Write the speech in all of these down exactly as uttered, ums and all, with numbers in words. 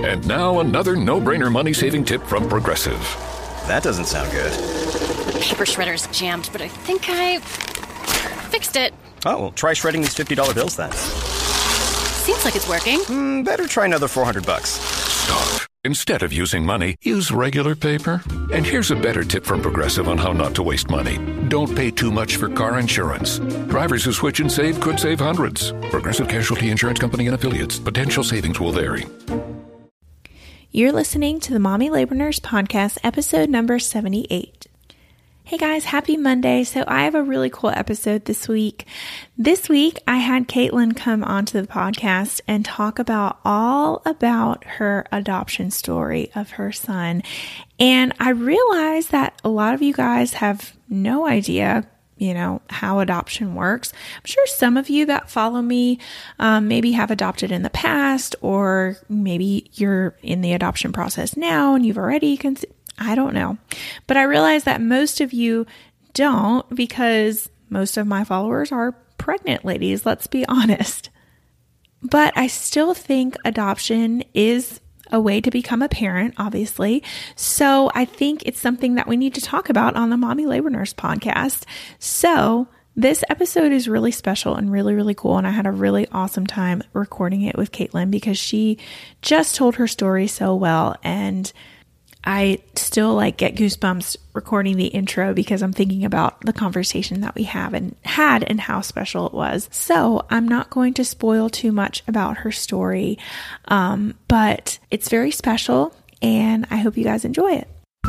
And now another no-brainer money-saving tip from Progressive. That doesn't sound good. Paper shredder's jammed, but I think I fixed it. Oh, well, try shredding these fifty dollar bills then. Seems like it's working. Mm, better try another four hundred bucks. Stop. Instead of using money, use regular paper. And here's a better tip from Progressive on how not to waste money. Don't pay too much for car insurance. Drivers who switch and save could save hundreds. Progressive Casualty Insurance Company and Affiliates. Potential savings will vary. You're listening to the Mommy Labor Nurse Podcast, episode number seventy-eight. Hey guys, happy Monday. So I have a really cool episode this week. This week, I had Caitlin come onto the podcast and talk about all about her adoption story of her son. And I realized that a lot of you guys have no idea, you know, how adoption works. I'm sure some of you that follow me um, maybe have adopted in the past, or maybe you're in the adoption process now and you've already considered. I don't know. But I realize that most of you don't, because most of my followers are pregnant ladies, let's be honest. But I still think adoption is a way to become a parent, obviously. So I think it's something that we need to talk about on the Mommy Labor Nurse podcast. So this episode is really special and really, really cool. And I had a really awesome time recording it with Caitlin because she just told her story so well. And I still like get goosebumps recording the intro because I'm thinking about the conversation that we have and had and how special it was. So I'm not going to spoil too much about her story, um, but it's very special and I hope you guys enjoy it.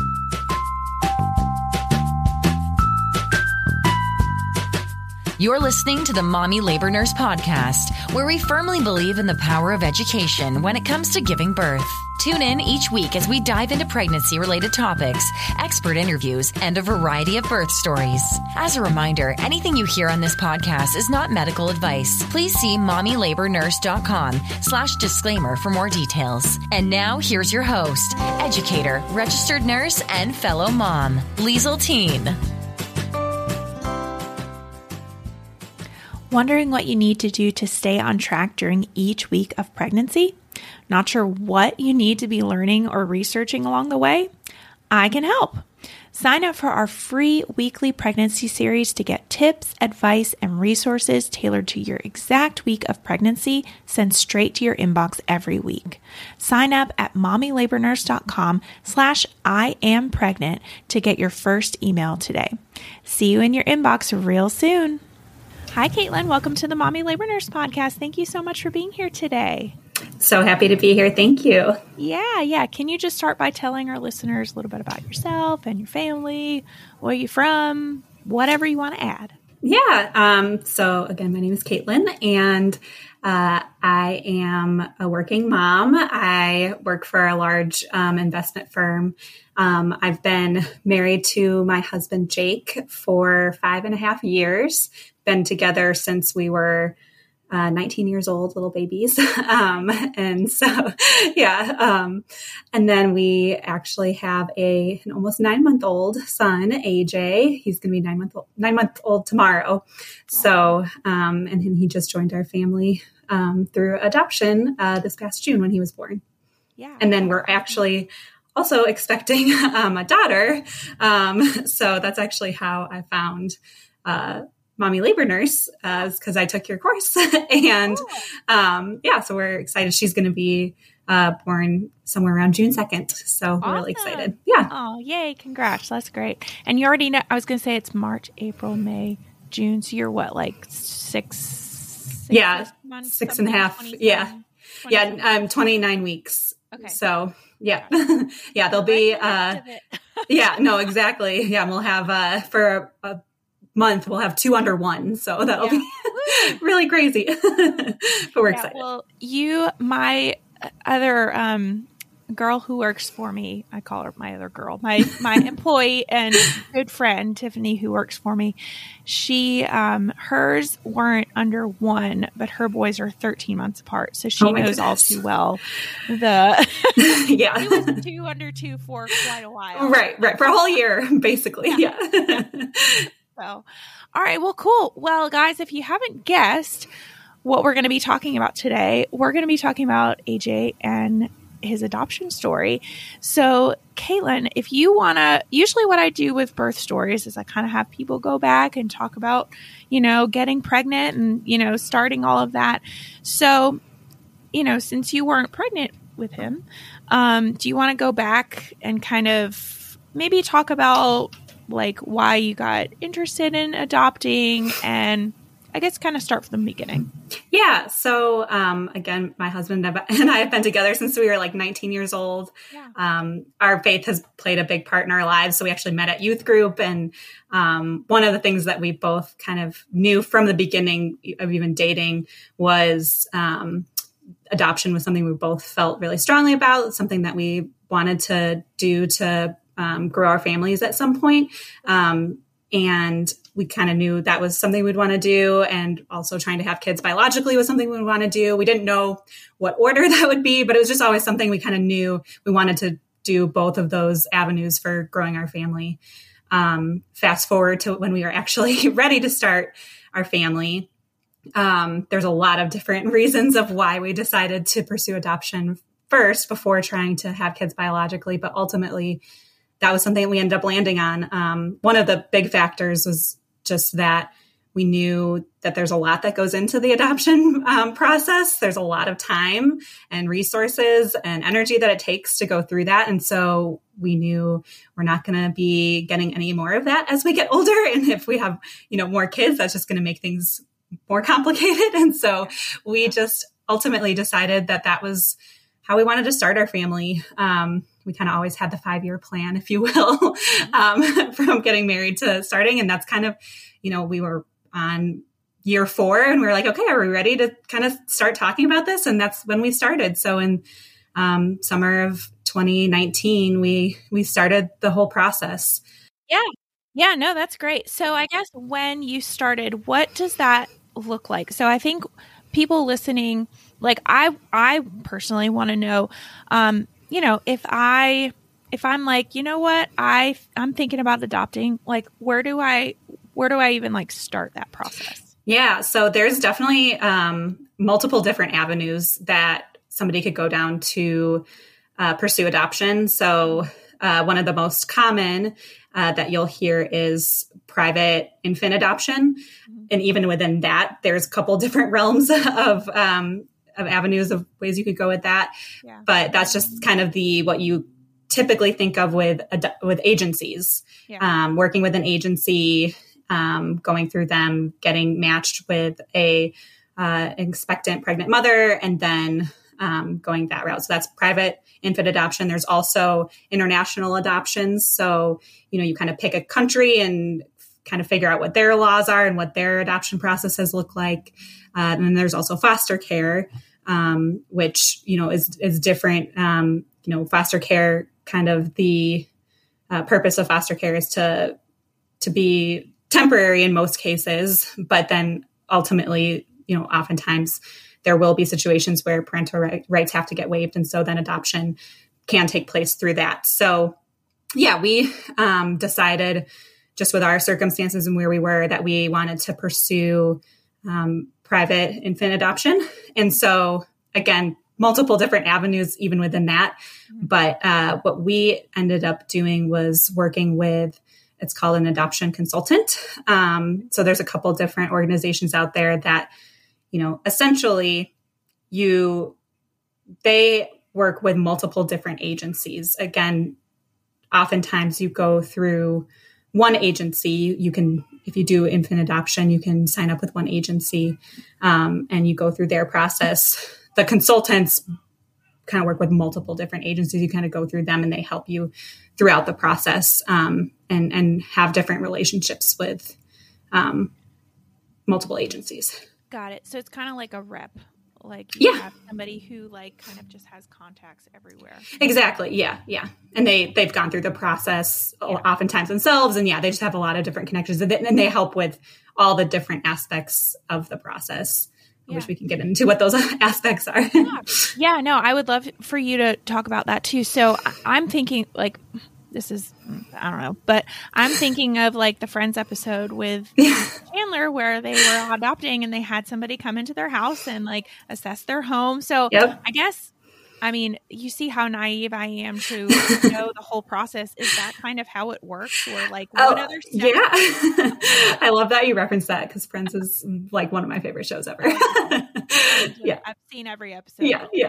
You're listening to the Mommy Labor Nurse Podcast, where we firmly believe in the power of education when it comes to giving birth. Tune in each week as we dive into pregnancy-related topics, expert interviews, and a variety of birth stories. As a reminder, anything you hear on this podcast is not medical advice. Please see mommylabornurse.com slash disclaimer for more details. And now, here's your host, educator, registered nurse, and fellow mom, Liesl Teen. Wondering what you need to do to stay on track during each week of pregnancy? Not sure what you need to be learning or researching along the way? I can help. Sign up for our free weekly pregnancy series to get tips, advice, and resources tailored to your exact week of pregnancy sent straight to your inbox every week. Sign up at mommylabornurse.com slash I am pregnant to get your first email today. See you in your inbox real soon. Hi, Caitlin. Welcome to the Mommy Labor Nurse Podcast. Thank you so much for being here today. So happy to be here. Thank you. Yeah, yeah. Can you just start by telling our listeners a little bit about yourself and your family, where you're from, whatever you want to add? Yeah. Um, so again, my name is Caitlin, and uh, I am a working mom. I work for a large um, investment firm. Um, I've been married to my husband, Jake, for five and a half years. Been together since we were uh, nineteen years old, little babies. um, and so, yeah. Um, and then we actually have a an almost nine month old son, A J. He's going to be nine month old, nine month old tomorrow. So, um, and he just joined our family um, through adoption uh, this past June when he was born. Yeah. And then we're actually also expecting um, a daughter. Um, so that's actually how I found uh Mommy Labor Nurse, uh, because I took your course. and um, yeah, so we're excited. She's going to be uh, born somewhere around June second. So awesome. We're really excited. Yeah. Oh, yay. Congrats. That's great. And you already know, I was going to say it's March, April, May, June. So you're what, like six? six yeah. Months, six and a half. Yeah. Yeah. Um, twenty-nine weeks. Okay. So yeah. yeah. There'll be, uh, yeah, no, exactly. Yeah. We'll have, uh, for a, a month, we'll have two under one. So that'll yeah. be really crazy, but we're yeah, excited. Well, you, my other, um, girl who works for me, I call her my other girl, my, my employee and good friend, Tiffany, who works for me. She, um, hers weren't under one, but her boys are thirteen months apart. So she oh knows goodness. all too well the, yeah, he was two under two for quite a while. Right. Right. For a whole year, basically. Yeah. yeah. So, all right. Well, cool. Well, guys, if you haven't guessed what we're going to be talking about today, we're going to be talking about A J and his adoption story. So Caitlin, if you want to, usually what I do with birth stories is I kind of have people go back and talk about, you know, getting pregnant and, you know, starting all of that. So, you know, since you weren't pregnant with him, um, do you want to go back and kind of maybe talk about like why you got interested in adopting, and I guess kind of start from the beginning? Yeah. So, um, again, my husband and I have been together since we were like nineteen years old. Yeah. Um, our faith has played a big part in our lives. So we actually met at youth group. And um, one of the things that we both kind of knew from the beginning of even dating was um, adoption was something we both felt really strongly about, something that we wanted to do to um, grow our families at some point. Um, and we kind of knew that was something we'd want to do. And also trying to have kids biologically was something we'd want to do. We didn't know what order that would be, but it was just always something we kind of knew we wanted to do both of those avenues for growing our family. Um, fast forward to when we were actually ready to start our family. Um, there's a lot of different reasons of why we decided to pursue adoption first before trying to have kids biologically, but ultimately that was something we ended up landing on. Um, one of the big factors was just that we knew that there's a lot that goes into the adoption um, process. There's a lot of time and resources and energy that it takes to go through that. And so we knew we're not going to be getting any more of that as we get older. And if we have, you know, more kids, that's just going to make things more complicated. And so we just ultimately decided that that was how we wanted to start our family. Um, we kind of always had the five-year plan, if you will, um, from getting married to starting. And that's kind of, you know, we were on year four and we were like, okay, are we ready to kind of start talking about this? And that's when we started. So in um, summer of twenty nineteen, we, we started the whole process. Yeah. Yeah, no, that's great. So I guess when you started, what does that look like? So I think people listening, like I, I personally want to know, um, you know, if I, if I'm like, you know what, I, I'm thinking about adopting, like, where do I, where do I even like start that process? Yeah. So there's definitely, um, multiple different avenues that somebody could go down to, uh, pursue adoption. So, uh, one of the most common, uh, that you'll hear is private infant adoption. Mm-hmm. And even within that, there's a couple different realms of, um, of avenues of ways you could go with that. Yeah. But that's just kind of the, what you typically think of with, with agencies, yeah. um, working with an agency, um, going through them, getting matched with a, uh, expectant pregnant mother, and then, um, going that route. So that's private infant adoption. There's also international adoptions. So, you know, you kind of pick a country and kind of figure out what their laws are and what their adoption processes look like. Uh, and then there's also foster care, um, which, you know, is, is different. Um, you know, foster care, kind of the uh, purpose of foster care is to, to be temporary in most cases, but then ultimately, you know, oftentimes there will be situations where parental right, rights have to get waived. And so then adoption can take place through that. So yeah, we um, decided just with our circumstances and where we were that we wanted to pursue um, private infant adoption. And so again, multiple different avenues even within that. But uh, what we ended up doing was working with, it's called an adoption consultant. Um, so there's a couple different organizations out there that, you know, essentially you, they work with multiple different agencies. Again, oftentimes you go through one agency. You can, if you do infant adoption, you can sign up with one agency um, and you go through their process. The consultants kind of work with multiple different agencies. You kind of go through them and they help you throughout the process um, and, and have different relationships with um, multiple agencies. Got it. So it's kind of like a rep. Like you yeah. have somebody who like kind of just has contacts everywhere. Exactly. Yeah. Yeah. And they, they've gone through the process yeah. oftentimes themselves. And yeah, they just have a lot of different connections and they help with all the different aspects of the process. I yeah. wish we can get into what those aspects are. yeah. yeah, no, I would love for you to talk about that too. So I'm thinking like, this is, I don't know, but I'm thinking of like the Friends episode with Chandler where they were adopting and they had somebody come into their house and like assess their home. So yep. I guess, I mean, you see how naive I am to know the whole process. Is that kind of how it works? Or like what oh, other steps? Yeah. I love that you referenced that because Friends is like one of my favorite shows ever. Yeah. I've seen every episode. Yeah. Yeah.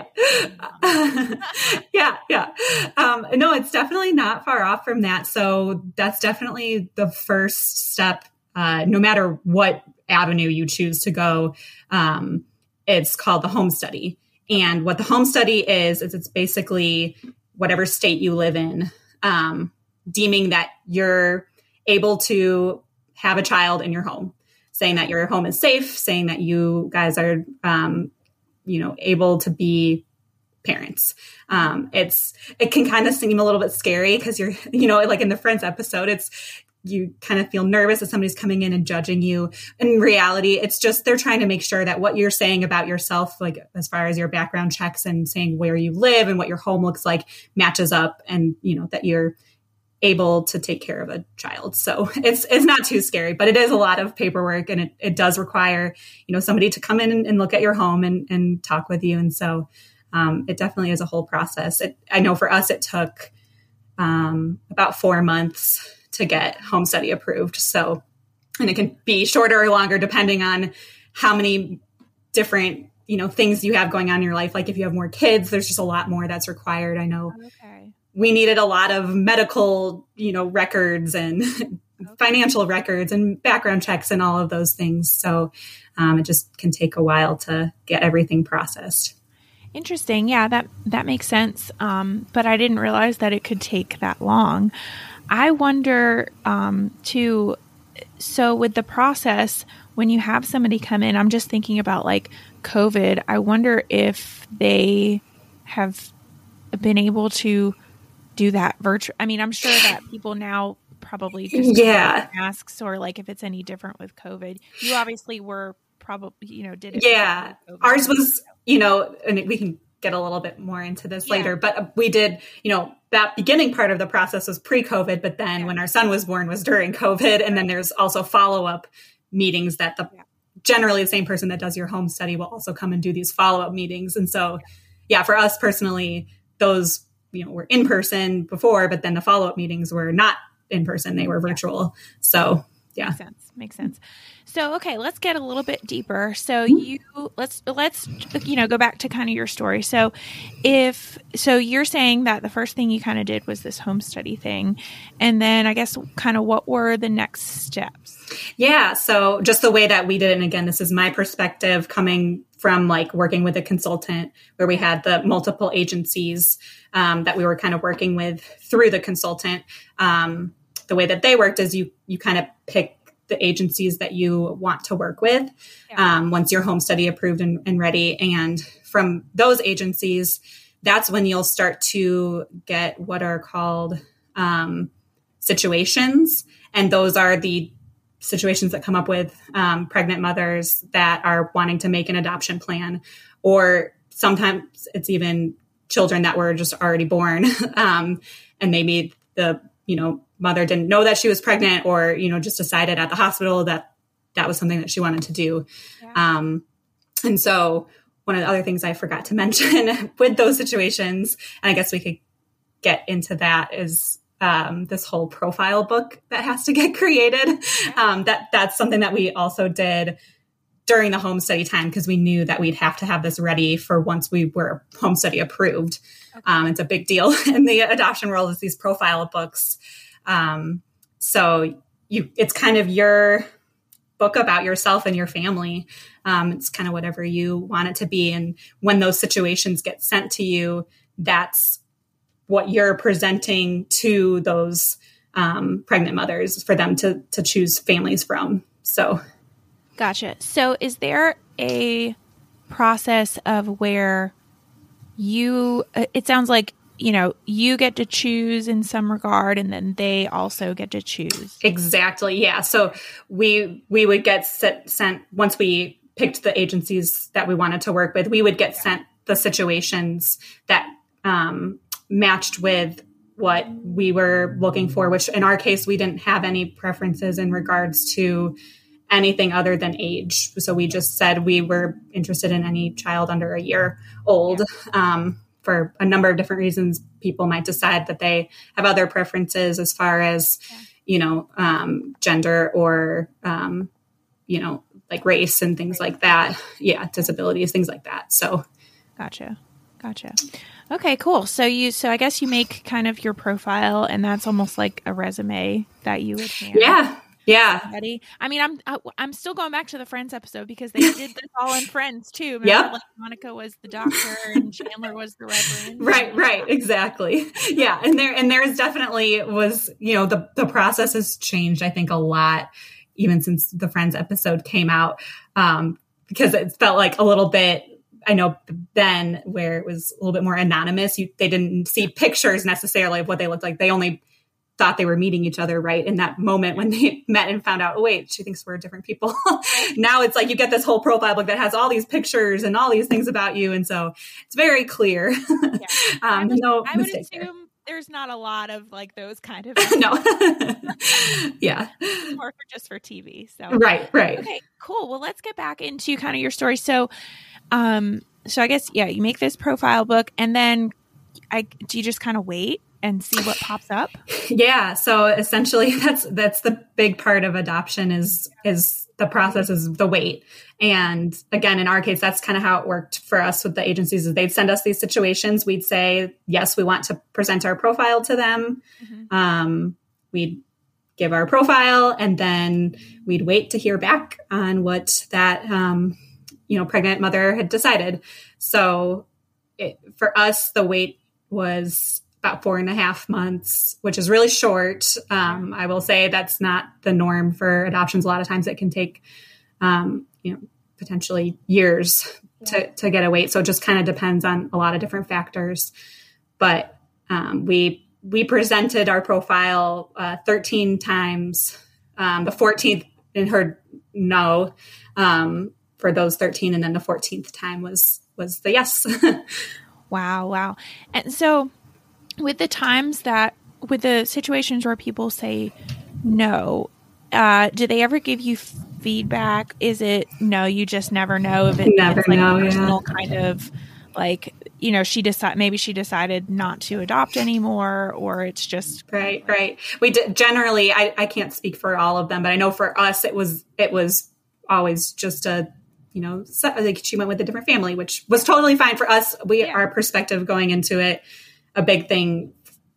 yeah. Yeah. Um, no, it's definitely not far off from that. So that's definitely the first step. Uh, no matter what avenue you choose to go, um, it's called the home study. And what the home study is, is it's basically whatever state you live in, um, deeming that you're able to have a child in your home, saying that your home is safe, saying that you guys are, um, you know, able to be parents. Um, it's, it can kind of seem a little bit scary because you're, you know, like in the Friends episode, it's, you kind of feel nervous that somebody's coming in and judging you. In reality, it's just, they're trying to make sure that what you're saying about yourself, like as far as your background checks and saying where you live and what your home looks like matches up and, you know, that you're able to take care of a child. So it's, it's not too scary, but it is a lot of paperwork and it, it does require, you know, somebody to come in and, and look at your home and, and talk with you. And so um, it definitely is a whole process. It, I know for us, it took um, about four months to get home study approved. So, and it can be shorter or longer depending on how many different, you know, things you have going on in your life. Like if you have more kids, there's just a lot more that's required. I know okay. we needed a lot of medical, you know, records and okay. financial records and background checks and all of those things. So um, it just can take a while to get everything processed. Interesting. Yeah, that, that makes sense. Um, but I didn't realize that it could take that long. I wonder, um, too, so with the process, when you have somebody come in, I'm just thinking about like COVID. I wonder if they have been able to do that virtual. I mean, I'm sure that people now probably just yeah. wear masks or like if it's any different with COVID. You obviously were probably, you know, did it. Yeah. Ours was, you know, and we can get a little bit more into this yeah. later, but we did, you know, that beginning part of the process was pre-COVID, but then yeah. when our son was born was during COVID. And then there's also follow-up meetings that the yeah. generally the same person that does your home study will also come and do these follow-up meetings. And so, yeah, for us personally, those, you know, were in person before, but then the follow-up meetings were not in person. They were virtual. So yeah. Makes sense. Makes sense. So, okay, let's get a little bit deeper. So you, let's, let's, you know, go back to kind of your story. So if, so you're saying that the first thing you kind of did was this home study thing. And then I guess kind of what were the next steps? Yeah. So just the way that we did it. And again, this is my perspective coming from like working with a consultant where we had the multiple agencies um, that we were kind of working with through the consultant. Um, the way that they worked is you, you kind of pick the agencies that you want to work with yeah. um, once your home study approved and, and ready. And from those agencies, that's when you'll start to get what are called um, situations. And those are the situations that come up with um, pregnant mothers that are wanting to make an adoption plan, or sometimes it's even children that were just already born. um, and maybe the, you know, mother didn't know that she was pregnant or, you know, just decided at the hospital that that was something that she wanted to do. Yeah. Um, and so one of the other things I forgot to mention with those situations, and I guess we could get into that, is um, this whole profile book that has to get created. Yeah. Um, that that's something that we also did during the home study time because we knew that we'd have to have this ready for once we were home study approved. Okay. Um, it's a big deal in the adoption world is these profile books. Um, so you, it's kind of your book about yourself and your family. Um, it's kind of whatever you want it to be. And when those situations get sent to you, that's what you're presenting to those, um, pregnant mothers for them to, to choose families from. So. Gotcha. So is there a process of where you, it sounds like, you know, you get to choose in some regard, and then they also get to choose. Exactly. Yeah. So we, we would get set, sent, once we picked the agencies that we wanted to work with, we would get sent the situations that um, matched with what we were looking for, which in our case, we didn't have any preferences in regards to anything other than age. So we just said we were interested in any child under a year old. Yeah. Um, for a number of different reasons, people might decide that they have other preferences as far as, yeah. you know, um, gender or, um, you know, like race and things like that. Yeah. Disabilities, things like that. So. Gotcha. Gotcha. Okay, cool. So you, so I guess you make kind of your profile, and that's almost like a resume that you would hand. Yeah. Yeah. Somebody. I mean, I'm, I, I'm still going back to the Friends episode because they did this all in Friends too. Yeah. Like Monica was the doctor and Chandler was the reverend. Right. Right. Exactly. Yeah. And there, and there's definitely was, you know, the, the process has changed, I think, a lot, even since the Friends episode came out. Um, because it felt like a little bit, I know then where it was a little bit more anonymous, you, they didn't see pictures necessarily of what they looked like. They only thought they were meeting each other right in that moment when they met and found out, oh, wait, she thinks we're different people. Now it's like you get this whole profile book that has all these pictures and all these things about you. And so it's very clear. Yeah. um, I would, no I would assume there. There's not a lot of like those kind of. No. Yeah. More for just for T V. So Right, right. Okay, cool. Well, let's get back into kind of your story. So, um, so I guess, yeah, you make this profile book and then I, do you just kind of wait and see what pops up? Yeah. So essentially that's, that's the big part of adoption is, is the process is the wait. And again, in our case, that's kind of how it worked for us with the agencies is they'd send us these situations. We'd say, yes, we want to present our profile to them. Mm-hmm. Um, we'd give our profile and then we'd wait to hear back on what that, um, you know, pregnant mother had decided. So it, for us, the wait was about four and a half months, which is really short. Um, I will say that's not the norm for adoptions. A lot of times it can take, um, you know, potentially years yeah. to, to get a wait. So it just kind of depends on a lot of different factors. But um, we, we presented our profile uh, thirteen times. Um, the fourteenth and heard no um, for those thirteen. And then the fourteenth time was, was the yes. Wow. Wow. And so with the times that, with the situations where people say no, uh, do they ever give you f- feedback? Is it, no, you just never know if it, never it's like know, a personal yeah. kind of like, you know, she decide maybe she decided not to adopt anymore, or it's just right, right. We did, generally, I, I can't speak for all of them, but I know for us, it was, it was always just a, you know, so, like she went with a different family, which was totally fine for us. We, yeah. our perspective going into it, a big thing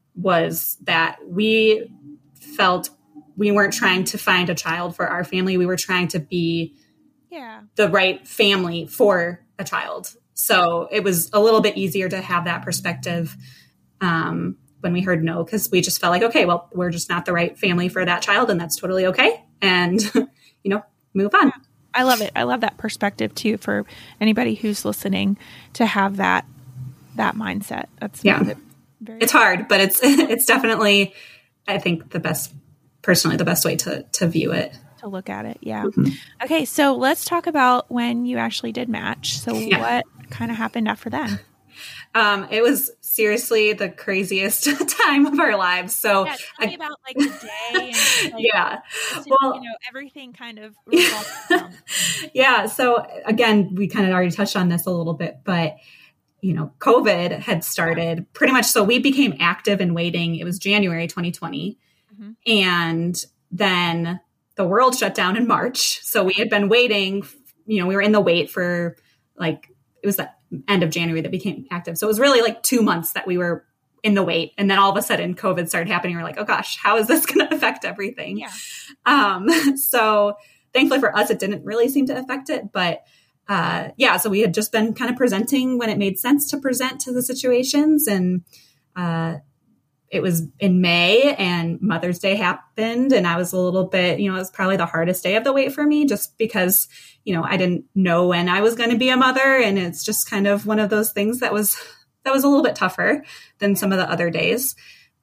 was that we felt we weren't trying to find a child for our family. We were trying to be yeah. the right family for a child. So it was a little bit easier to have that perspective um, when we heard no, because we just felt like, okay, well, we're just not the right family for that child, and that's totally okay. And, you know, move on. Yeah. I love it. I love that perspective too, for anybody who's listening to have that, that mindset. That's yeah. Very it's hard, but it's, it's definitely, I think the best, personally, the best way to, to view it. To look at it. Yeah. Mm-hmm. Okay. So let's talk about when you actually did match. So yeah. what kind of happened after then? Um, it was seriously the craziest time of our lives. So yeah, tell me about like the day and like, yeah, well, you know, everything kind of revolved around. Yeah. So again, we kind of already touched on this a little bit, but you know, COVID had started pretty much. So we became active in waiting. It was January twenty twenty. Mm-hmm. And then the world shut down in March. So we had been waiting, you know, we were in the wait for like, it was the end of January that became active. So it was really like two months that we were in the wait. And then all of a sudden COVID started happening. We're like, oh gosh, how is this going to affect everything? Yeah. Um, so thankfully for us, it didn't really seem to affect it, but uh, yeah, so we had just been kind of presenting when it made sense to present to the situations. And uh, it was in May and Mother's Day happened. And I was a little bit, you know, it was probably the hardest day of the wait for me just because, you know, I didn't know when I was going to be a mother. And it's just kind of one of those things that was, that was a little bit tougher than some of the other days.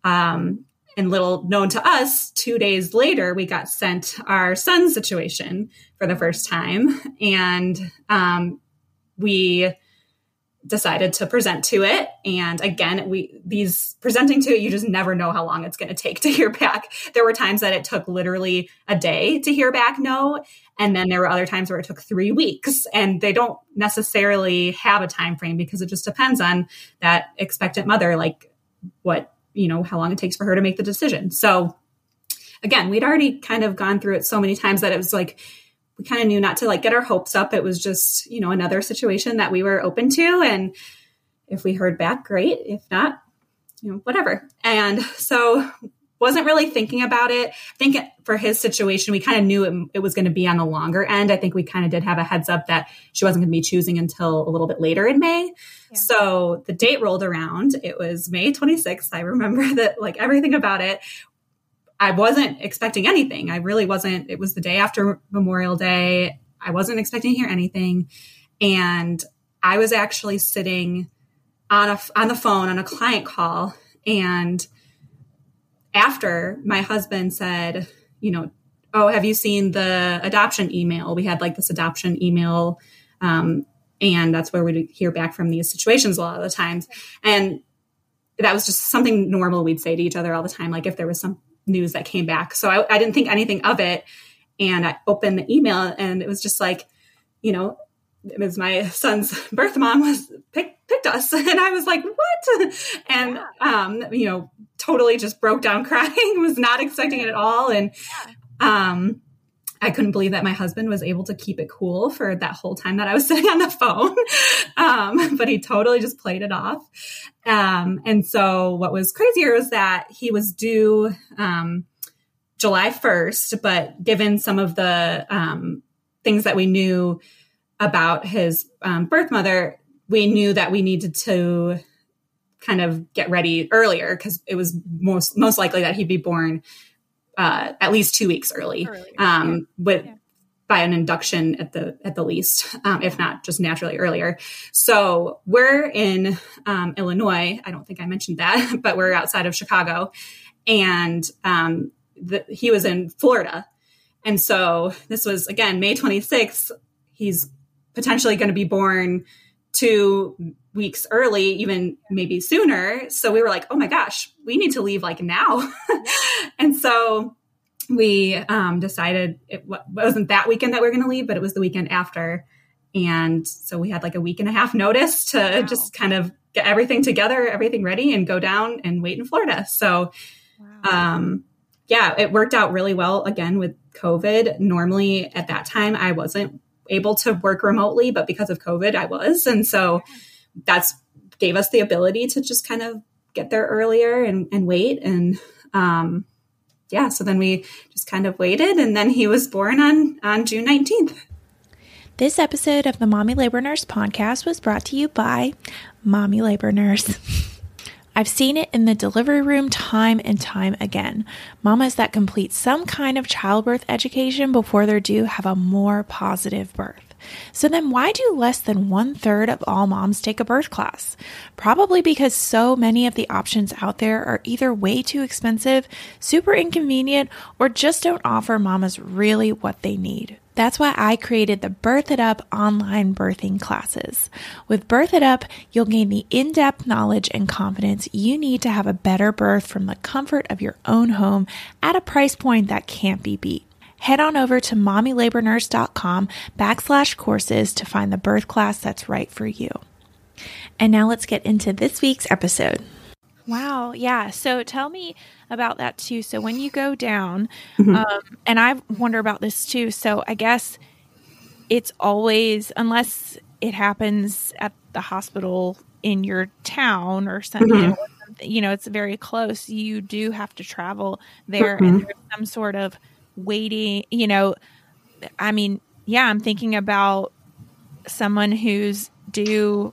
Um, and little known to us, two days later, we got sent our son's situation for the first time. And um, we decided to present to it. And again, we, these presenting to it, you just never know how long it's going to take to hear back. There were times that it took literally a day to hear back no. And then there were other times where it took three weeks, and they don't necessarily have a time frame because it just depends on that expectant mother, like what, you know, how long it takes for her to make the decision. So again, we'd already kind of gone through it so many times that it was like, we kind of knew not to like get our hopes up. It was just, you know, another situation that we were open to. And if we heard back, great. If not, you know, whatever. And so wasn't really thinking about it. I think for his situation, we kind of knew it, it was going to be on the longer end. I think we kind of did have a heads up that she wasn't going to be choosing until a little bit later in May. Yeah. So the date rolled around. It was May twenty-sixth. I remember that, like, everything about it. I wasn't expecting anything. I really wasn't. It was the day after Memorial Day. I wasn't expecting to hear anything. And I was actually sitting on a, on the phone on a client call. And after, my husband said, you know, oh, have you seen the adoption email? We had like this adoption email. Um, and that's where we'd hear back from these situations a lot of the times. And that was just something normal we'd say to each other all the time. Like if there was some news that came back. So I, I didn't think anything of it. And I opened the email and it was just like, you know, it was my son's birth mom was pick, picked us. And I was like, what? And, um, you know, totally just broke down crying, was not expecting it at all. And, um, I couldn't believe that my husband was able to keep it cool for that whole time that I was sitting on the phone. Um, but he totally just played it off. Um, and so what was crazier was that he was due, um, July first, but given some of the, um, things that we knew about his, um, birth mother, we knew that we needed to kind of get ready earlier because it was most, most likely that he'd be born Uh, at least two weeks early, Earlier, um, yeah. with Yeah. by an induction at the at the least, um, if not just naturally earlier. So we're in um, Illinois. I don't think I mentioned that, but we're outside of Chicago, and um, the, he was in Florida. And so this was again May twenty-sixth. He's potentially going to be born two weeks early, even maybe sooner. So we were like, oh my gosh, we need to leave like now. And so we um, decided it, w- it wasn't that weekend that we were going to leave, but it was the weekend after. And so we had like a week and a half notice to wow. just kind of get everything together, everything ready and go down and wait in Florida. So wow. um, yeah, it worked out really well again with COVID. Normally at that time, I wasn't able to work remotely, but because of COVID, I was. And so that's gave us the ability to just kind of get there earlier and, and wait. And um, yeah, so then we just kind of waited, and then he was born on, on June nineteenth. This episode of the Mommy Labor Nurse podcast was brought to you by Mommy Labor Nurse. I've seen it in the delivery room time and time again. Mamas that complete some kind of childbirth education before they're due have a more positive birth. So then why do less than one third of all moms take a birth class? Probably because so many of the options out there are either way too expensive, super inconvenient, or just don't offer mamas really what they need. That's why I created the Birth It Up online birthing classes. With Birth It Up, you'll gain the in-depth knowledge and confidence you need to have a better birth from the comfort of your own home at a price point that can't be beat. Head on over to mommylabornurse.com backslash courses to find the birth class that's right for you. And now let's get into this week's episode. Wow. Yeah. So tell me about that too. So when you go down, mm-hmm. um, and I wonder about this too. So I guess it's always, unless it happens at the hospital in your town or something, mm-hmm. you know, you know, it's very close. You do have to travel there, mm-hmm. and there's some sort of waiting, you know, I mean, yeah, I'm thinking about someone who's due,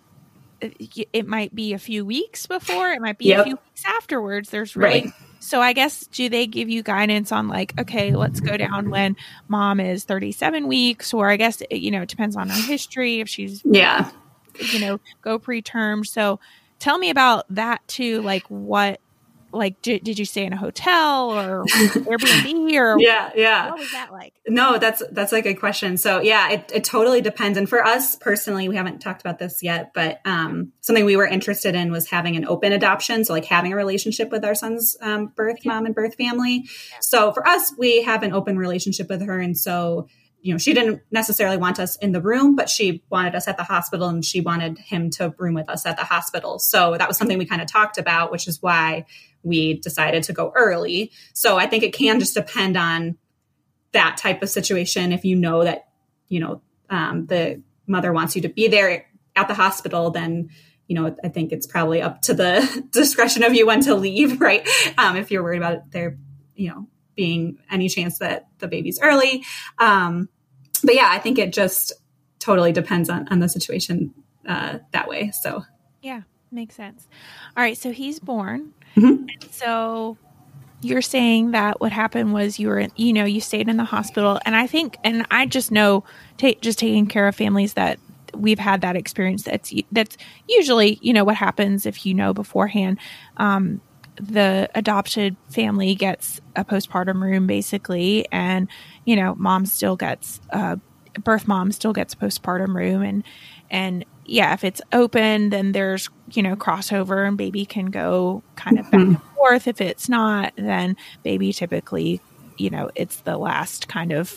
it might be a few weeks before, it might be yep. a few weeks afterwards. There's really, right. So I guess, do they give you guidance on like, okay, let's go down when mom is thirty-seven weeks, or I guess, you know, it depends on her history, if she's, yeah, you know, go preterm. So tell me about that too. Like what, like, did, did you stay in a hotel or Airbnb or yeah, yeah. what was that like? No, that's, that's a good question. So yeah, it, it totally depends. And for us personally, we haven't talked about this yet, but, um, something we were interested in was having an open adoption. So like having a relationship with our son's, um, birth mom and birth family. So for us, we have an open relationship with her. And so, you know, she didn't necessarily want us in the room, but she wanted us at the hospital and she wanted him to room with us at the hospital. So that was something we kind of talked about, which is why we decided to go early. So I think it can just depend on that type of situation. If you know that, you know, um, the mother wants you to be there at the hospital, then, you know, I think it's probably up to the discretion of you when to leave, right? Um, if you're worried about it, there, you know, being any chance that the baby's early. Um, but yeah, I think it just totally depends on, on the situation uh, that way. So yeah, makes sense. All right. So he's born. Mm-hmm. So you're saying that what happened was you were, in, you know, you stayed in the hospital. And I think, and I just know ta- just taking care of families that we've had that experience. That's, that's usually, you know, what happens if you know beforehand. Um, the adopted family gets a postpartum room basically. And, you know, mom still gets, uh, birth mom still gets a postpartum room. And, and yeah, if it's open, then there's, you know, crossover and baby can go kind of back and forth. If it's not, then baby typically, you know, it's the last kind of,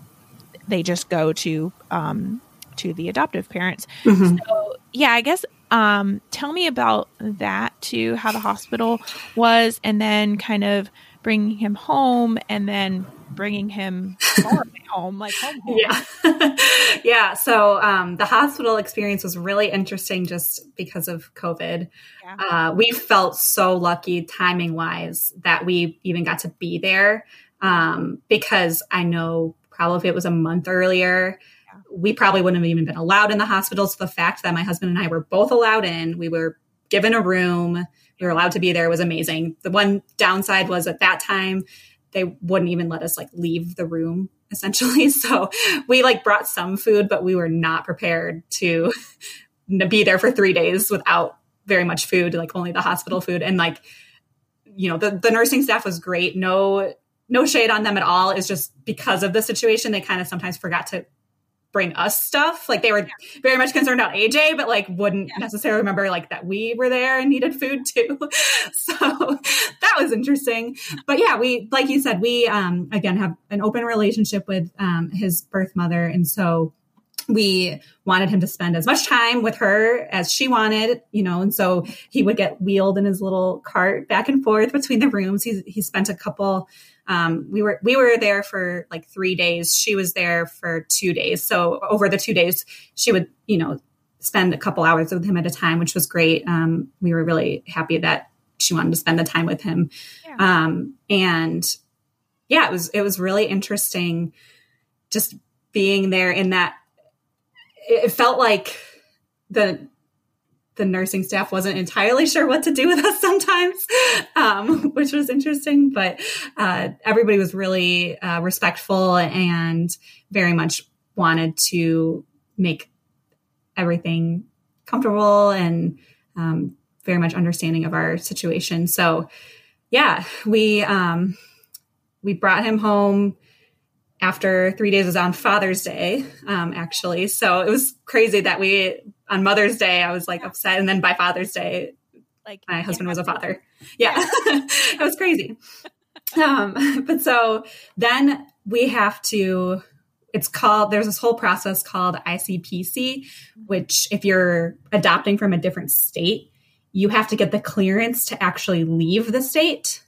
they just go to, um, to the adoptive parents. Mm-hmm. So yeah, I guess, um, tell me about that too, how the hospital was, and then kind of bringing him home and then bringing him home, like home, home. Yeah. yeah. So, um, the hospital experience was really interesting just because of COVID. Yeah. Uh, we felt so lucky timing wise that we even got to be there. Um, because I know probably if it was a month earlier, we probably wouldn't have even been allowed in the hospital. So the fact that my husband and I were both allowed in, we were given a room, we were allowed to be there was amazing. The one downside was at that time, they wouldn't even let us like leave the room essentially. So we like brought some food, but we were not prepared to be there for three days without very much food, like only the hospital food. And like, you know, the, the nursing staff was great. No, no shade on them at all. It's just because of the situation, they kind of sometimes forgot to bring us stuff. Like they were very much concerned about A J, but like wouldn't yeah. necessarily remember like that we were there and needed food too. So that was interesting. But yeah, we, like you said, we, um, again, have an open relationship with, um, his birth mother. And so we wanted him to spend as much time with her as she wanted, you know, and so he would get wheeled in his little cart back and forth between the rooms. He, he spent a couple Um, we were, we were there for like three days. She was there for two days. So over the two days, she would, you know, spend a couple hours with him at a time, which was great. Um, we were really happy that she wanted to spend the time with him. Yeah. Um, and yeah, it was, it was really interesting just being there in that. It felt like the, the nursing staff wasn't entirely sure what to do with us sometimes, um, which was interesting, but, uh, everybody was really, uh, respectful and very much wanted to make everything comfortable and, um, very much understanding of our situation. So yeah, we, um, we brought him home after three days was on Father's Day, um, actually. So it was crazy that we, on Mother's Day, I was like upset. And then by Father's Day, like my husband was a father. Yeah. It was crazy. Um, but so then we have to, it's called, there's this whole process called I C P C, which if you're adopting from a different state, you have to get the clearance to actually leave the state,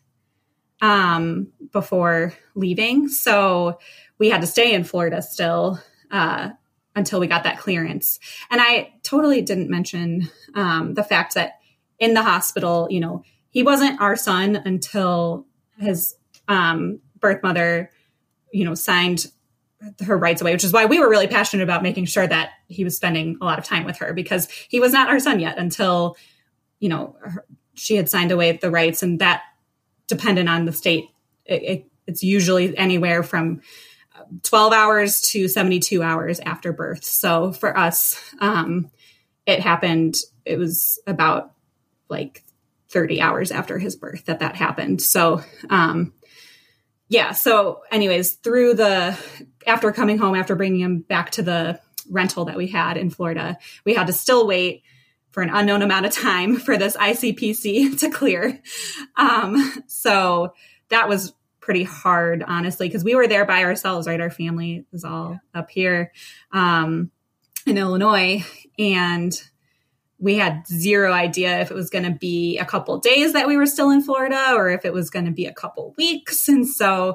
um, before leaving. So we had to stay in Florida still, uh, until we got that clearance. And I totally didn't mention, um, the fact that in the hospital, you know, he wasn't our son until his, um, birth mother, you know, signed her rights away, which is why we were really passionate about making sure that he was spending a lot of time with her, because he was not our son yet until, you know, her, she had signed away the rights, and that dependent on the state. It, it, it's usually anywhere from twelve hours to seventy-two hours after birth. So for us, um, it happened, it was about like thirty hours after his birth that that happened. So, um, yeah. So anyways, through the, after coming home, after bringing him back to the rental that we had in Florida, we had to still wait for an unknown amount of time for this I C P C to clear. Um, so that was pretty hard, honestly, because we were there by ourselves, right? Our family is all up here um, in Illinois, and we had zero idea if it was going to be a couple days that we were still in Florida or if it was going to be a couple weeks. And so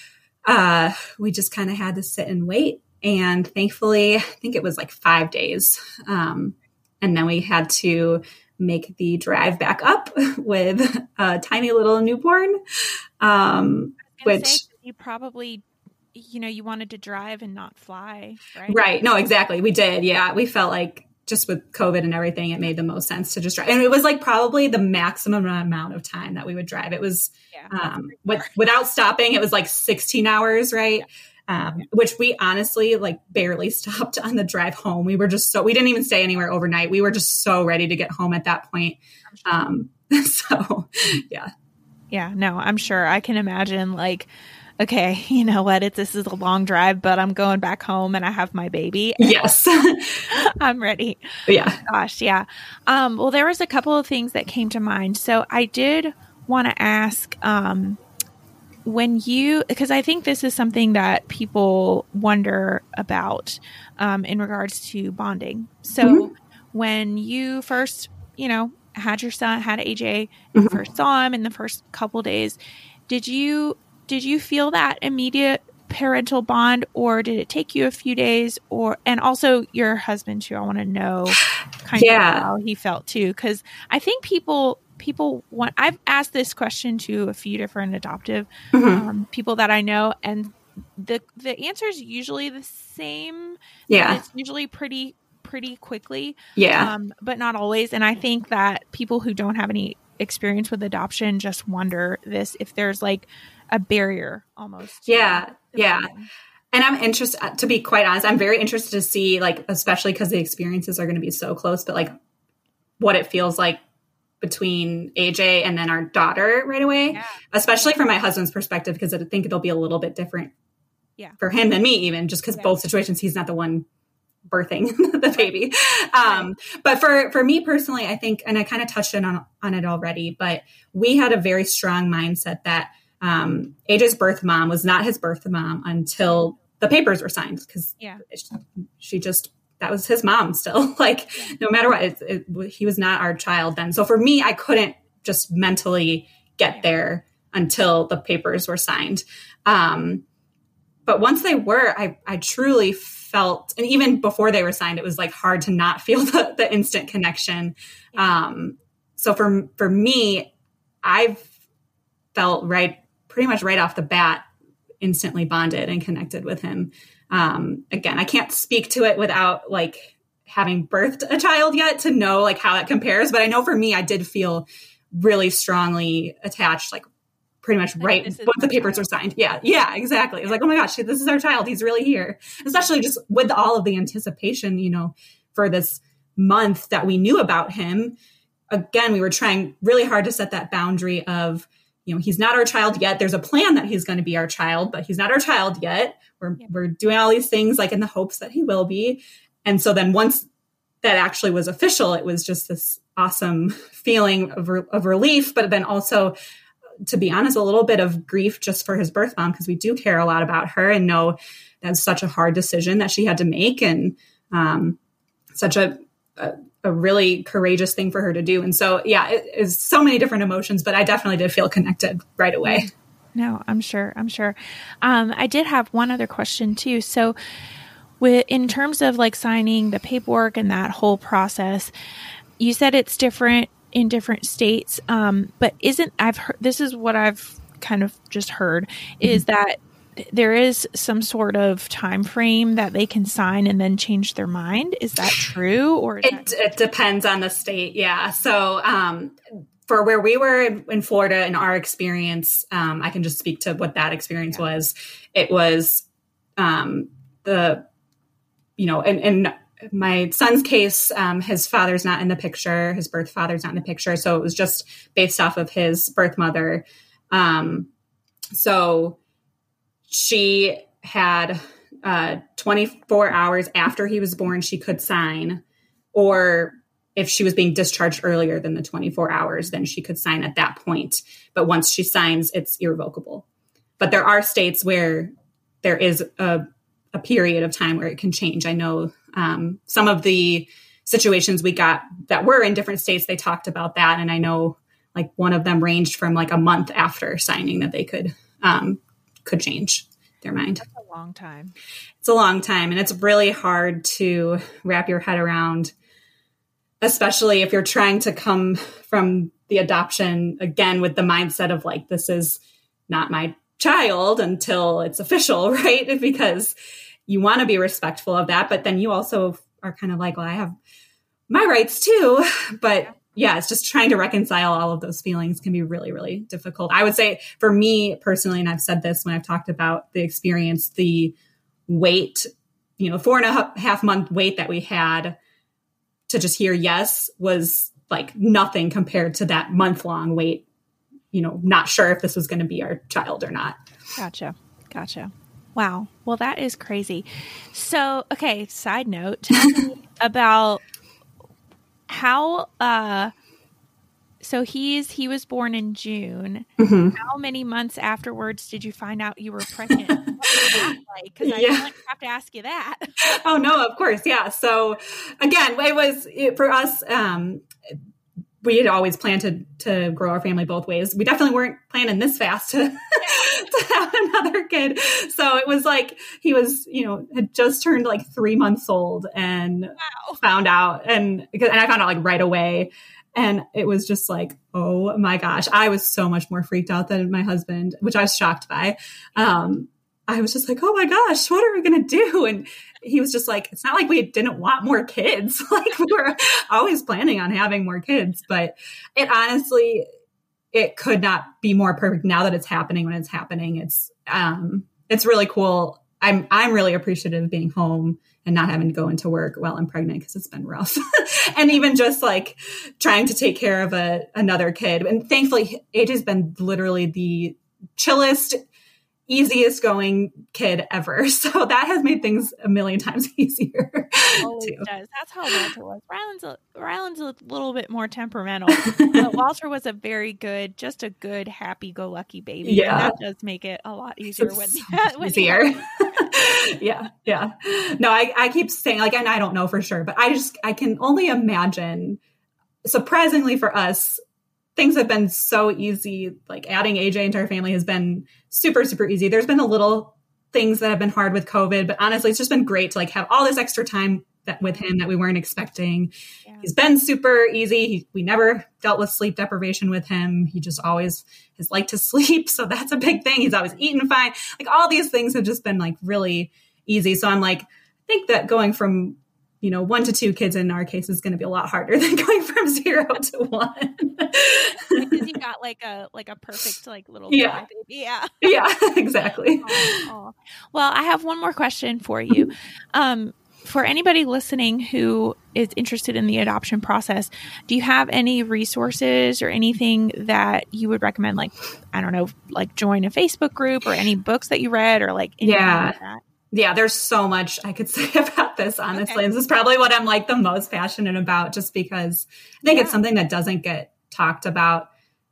uh, we just kind of had to sit and wait. And thankfully, I think it was like five days. Um, and then we had to make the drive back up with a tiny little newborn, um, which say, you probably, you know, you wanted to drive and not fly, right? Right. No, exactly. We did. Yeah. We felt like just with COVID and everything, it made the most sense to just drive. And it was like probably the maximum amount of time that we would drive. It was yeah, um, with, without stopping, it was like sixteen hours, right? Yeah. Um, which we honestly like barely stopped on the drive home. We were just so, we didn't even stay anywhere overnight. We were just so ready to get home at that point. Um, so yeah. Yeah, no, I'm sure. I can imagine like, okay, you know what? It's, this is a long drive, but I'm going back home and I have my baby. Yes. I'm ready. Yeah. Gosh. Yeah. Um, well, there was a couple of things that came to mind. So I did want to ask, um, when you, because I think this is something that people wonder about, um, in regards to bonding. So mm-hmm. when you first, you know, had your son, had A J, mm-hmm. first saw him in the first couple days, did you, Did you feel that immediate parental bond, or did it take you a few days? Or, and also your husband too, I want to know kind yeah. of how he felt too. Cause I think people, people want, I've asked this question to a few different adoptive mm-hmm. um, people that I know, and the, the answer is usually the same. Yeah. It's usually pretty, pretty quickly. Yeah. Um, but not always. And I think that people who don't have any experience with adoption just wonder this, if there's like a barrier almost. Yeah. Yeah. And I'm interested, to be quite honest, I'm very interested to see, like, especially because the experiences are going to be so close, but like what it feels like between A J and then our daughter right away, yeah. especially from my husband's perspective, because I think it'll be a little bit different yeah. for him than me, even just because yeah. both situations, he's not the one birthing the baby. Um, right. But for, for me personally, I think, and I kind of touched on, on it already, but we had a very strong mindset that um, A J's birth mom was not his birth mom until the papers were signed. Cause yeah. she just, that was his mom still. Like yeah. no matter what, it, it, he was not our child then. So for me, I couldn't just mentally get yeah. there until the papers were signed. Um, but once they were, I, I truly felt, and even before they were signed, it was like hard to not feel the, the instant connection. Yeah. Um, so for, for me, I've felt right, pretty much right off the bat, instantly bonded and connected with him. Um, again, I can't speak to it without like having birthed a child yet to know like how it compares. But I know for me, I did feel really strongly attached, like pretty much right once the papers were signed. Yeah. Yeah, exactly. It was like, oh my gosh, this is our child. He's really here. Especially just with all of the anticipation, you know, for this month that we knew about him. Again, we were trying really hard to set that boundary of, you know, he's not our child yet. There's a plan that he's going to be our child, but he's not our child yet. We're, yeah. we're doing all these things like in the hopes that he will be. And so then once that actually was official, it was just this awesome feeling of, re- of relief, but then also, to be honest, a little bit of grief just for his birth mom, because we do care a lot about her and know that's such a hard decision that she had to make, and um, such a, a a really courageous thing for her to do. And so, yeah, it is so many different emotions, but I definitely did feel connected right away. No, I'm sure. I'm sure. Um, I did have one other question too. So with, in terms of like signing the paperwork and that whole process, you said it's different in different states. Um, but isn't, I've heard, this is what I've kind of just heard, is mm-hmm. that there is some sort of time frame that they can sign and then change their mind. Is that true? Or is it, that- it depends on the state. Yeah. So, um, for where we were in, in Florida, in our experience, um, I can just speak to what that experience yeah. was. It was, um, the, you know, and, and my son's case, um, his father's not in the picture. His birth father's not in the picture. So it was just based off of his birth mother. Um, so she had uh, twenty-four hours after he was born, she could sign, or if she was being discharged earlier than the twenty-four hours, then she could sign at that point. But once she signs, it's irrevocable. But there are states where there is a, a period of time where it can change. I know um, some of the situations we got that were in different states, they talked about that. And I know like one of them ranged from like a month after signing that they could um, could change their mind. That's a long time. It's a long time. And it's really hard to wrap your head around, especially if you're trying to come from the adoption again with the mindset of like, this is not my child until it's official, right? Because you want to be respectful of that, but then you also are kind of like, well, I have my rights too. But yeah, it's just trying to reconcile all of those feelings can be really, really difficult. I would say for me personally, and I've said this when I've talked about the experience, the wait, you know, four and a half month wait that we had to just hear yes was like nothing compared to that month long wait, you know, not sure if this was going to be our child or not. Gotcha. Gotcha. Wow. Well, that is crazy. So, okay. Side note, tell me about how, uh, so he's, he was born in June. Mm-hmm. How many months afterwards did you find out you were pregnant? What was that like? Cause I yeah. don't have to ask you that. Oh no, of course. Yeah. So again, it was it, for us, um, we had always planned to, to grow our family both ways. We definitely weren't planning this fast to, to have another kid. So it was like, he was, you know, had just turned like three months old and wow. found out. And, and I found out like right away. And it was just like, oh my gosh, I was so much more freaked out than my husband, which I was shocked by. Um, I was just like, oh my gosh, what are we going to do? And he was just like, it's not like we didn't want more kids. Like we were always planning on having more kids, but it honestly, it could not be more perfect now that it's happening when it's happening. It's, um, it's really cool. I'm, I'm really appreciative of being home and not having to go into work while I'm pregnant because it's been rough. And even just like trying to take care of a, another kid. And thankfully A J's been literally the chillest, easiest going kid ever. So that has made things a million times easier. Always too. Does. That's how Walter was. Ryland's a, Ryland's a little bit more temperamental. But Walter was a very good, just a good, happy-go-lucky baby. Yeah. And that does make it a lot easier it's when, so when easier. yeah. Yeah. No, I, I keep saying like, and I don't know for sure, but I just, I can only imagine, surprisingly for us, things have been so easy. Like adding A J into our family has been super, super easy. There's been a little things that have been hard with COVID, but honestly, it's just been great to like have all this extra time that with him that we weren't expecting. Yeah. He's been super easy. He, we never dealt with sleep deprivation with him. He just always has liked to sleep. So that's a big thing. He's always eaten fine. Like all these things have just been like really easy. So I'm like, I think that going from, you know, one to two kids in our case is going to be a lot harder than going from zero to one. Because you got like a like a perfect like little yeah baby. Yeah yeah exactly. Oh, oh. Well, I have one more question for you. Um, for anybody listening who is interested in the adoption process, do you have any resources or anything that you would recommend? Like, I don't know, like join a Facebook group or any books that you read or like anything yeah. like that? Yeah, there's so much I could say about this, honestly. Okay. And this is probably what I'm like the most passionate about, just because I think yeah. it's something that doesn't get talked about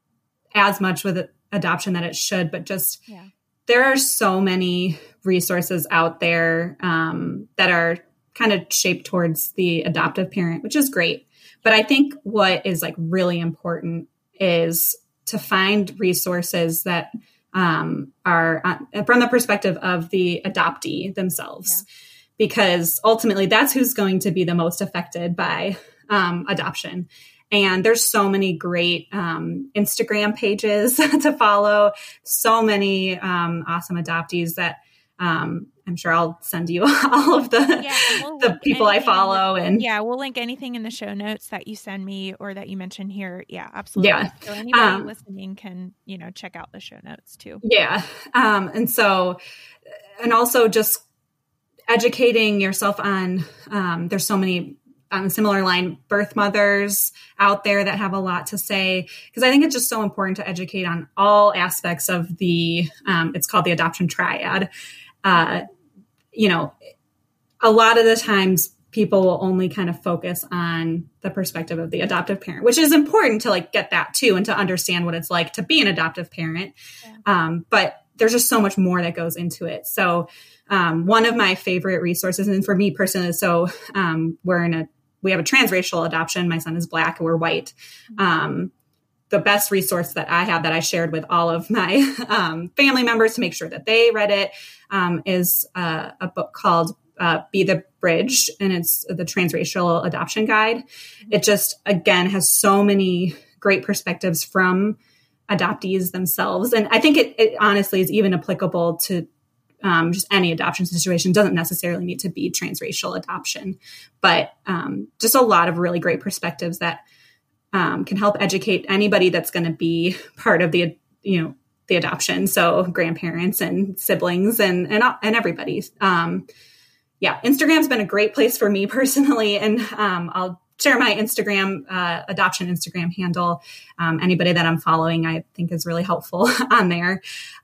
as much with adoption that it should, but just yeah. there are so many resources out there um, that are kind of shaped towards the adoptive parent, which is great. But I think what is like really important is to find resources that um, are uh, from the perspective of the adoptee themselves, yeah. because ultimately that's who's going to be the most affected by um, adoption. And there's so many great um, Instagram pages to follow, so many um, awesome adoptees that um, I'm sure I'll send you all of the yeah, we'll the people I follow. The, and yeah, we'll link anything in the show notes that you send me or that you mention here. Yeah, absolutely. Yeah. So anybody um, listening can, you know, check out the show notes too. Yeah. Um, and so, and also just educating yourself on, um, there's so many on a similar line, birth mothers out there that have a lot to say, because I think it's just so important to educate on all aspects of the, um, it's called the adoption triad. Uh, you know, a lot of the times people will only kind of focus on the perspective of the adoptive parent, which is important to like get that too, and to understand what it's like to be an adoptive parent. Yeah. Um, but there's just so much more that goes into it. So, um, one of my favorite resources, and for me personally, so, um, we're in a, we have a transracial adoption. My son is Black and we're white. Um, the best resource that I have that I shared with all of my um, family members to make sure that they read it um, is uh, a book called uh, Be the Bridge, and it's the Transracial Adoption Guide. It just, again, has so many great perspectives from adoptees themselves. And I think it, it honestly is even applicable to Um, just any adoption situation. Doesn't necessarily need to be transracial adoption, but um, just a lot of really great perspectives that um, can help educate anybody that's going to be part of the, you know, the adoption. So grandparents and siblings and and, and everybody. Um, yeah, Instagram's been a great place for me personally, and um, I'll share my Instagram uh, adoption Instagram handle. Um, anybody that I'm following, I think is really helpful on there.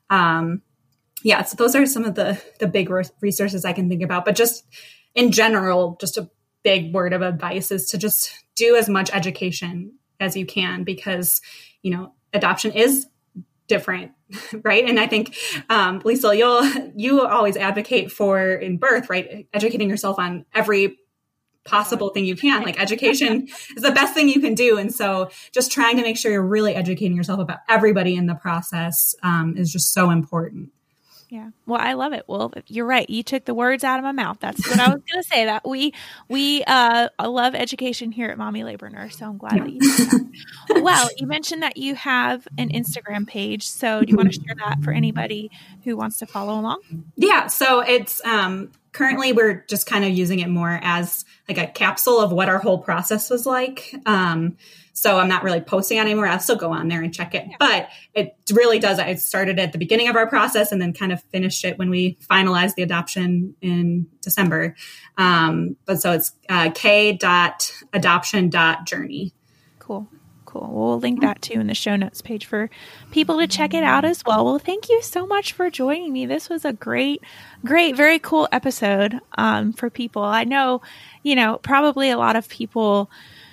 Um, Yeah, so those are some of the the big resources I can think about. But just in general, just a big word of advice is to just do as much education as you can, because, you know, adoption is different, right? And I think, um, Lisa, you'll, you always advocate for in birth, right? Educating yourself on every possible thing you can. Like education is the best thing you can do. And so just trying to make sure you're really educating yourself about everybody in the process um, is just so important. Yeah. Well, I love it. Well, you're right. You took the words out of my mouth. That's what I was going to say, that we, we, uh, love education here at Mommy Labor Nurse. So I'm glad that you did that. Well, you mentioned that you have an Instagram page. So do you want to share that for anybody who wants to follow along? Yeah. So it's, um, currently we're just kind of using it more as like a capsule of what our whole process was like. Um, So I'm not really posting on anymore. I'll still go on there and check it, yeah. But it really does. It started at the beginning of our process and then kind of finished it when we finalized the adoption in December. Um, but so it's uh, k dot adoption dot journey. Cool. Cool. Well, we'll link that too in the show notes page for people to check it out as well. Well, thank you so much for joining me. This was a great, great, very cool episode um, for people. I know, you know, probably a lot of people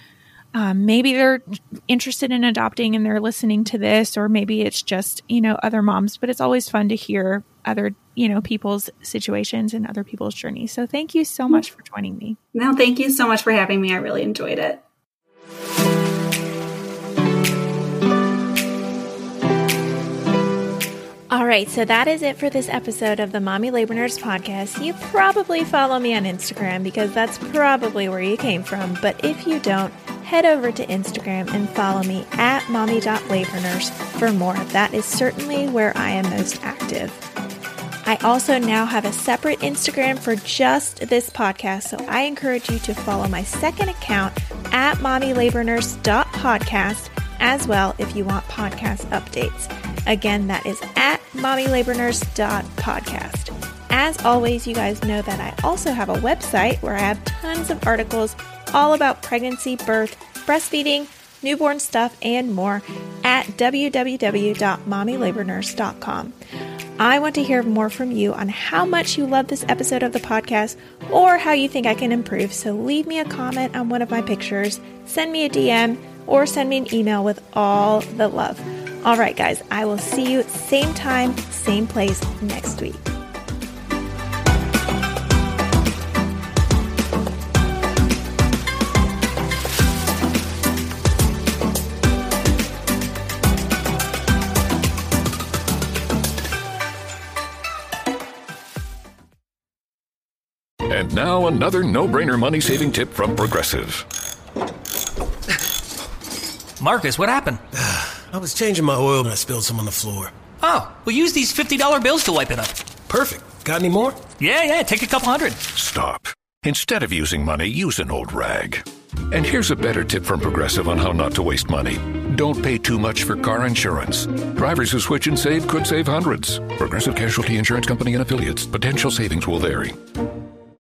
Um, maybe they're interested in adopting and they're listening to this, or maybe it's just, you know, other moms, but it's always fun to hear other, you know, people's situations and other people's journeys. So thank you so much for joining me. No, thank you so much for having me. I really enjoyed it. All right, so that is it for this episode of the Mommy Labor Nurse podcast. You probably follow me on Instagram because that's probably where you came from. But if you don't, head over to Instagram and follow me at mommy dot labor nurse for more. That is certainly where I am most active. I also now have a separate Instagram for just this podcast, so I encourage you to follow my second account at mommy labor nurse dot podcast as well if you want podcast updates. Again, that is at mommy labor nurse dot podcast. As always, you guys know that I also have a website where I have tons of articles all about pregnancy, birth, breastfeeding, newborn stuff, and more at w w w dot mommy labor nurse dot com. I want to hear more from you on how much you love this episode of the podcast or how you think I can improve. So leave me a comment on one of my pictures, send me a D M, or send me an email with all the love. All right, guys, I will see you same time, same place next week. And now another no-brainer money-saving tip from Progressive. Marcus, what happened? I was changing my oil and I spilled some on the floor. Oh, well, use these fifty dollar bills to wipe it up. Perfect. Got any more? Yeah, yeah, take a couple hundred. Stop. Instead of using money, use an old rag. And here's a better tip from Progressive on how not to waste money. Don't pay too much for car insurance. Drivers who switch and save could save hundreds. Progressive Casualty Insurance Company and Affiliates. Potential savings will vary.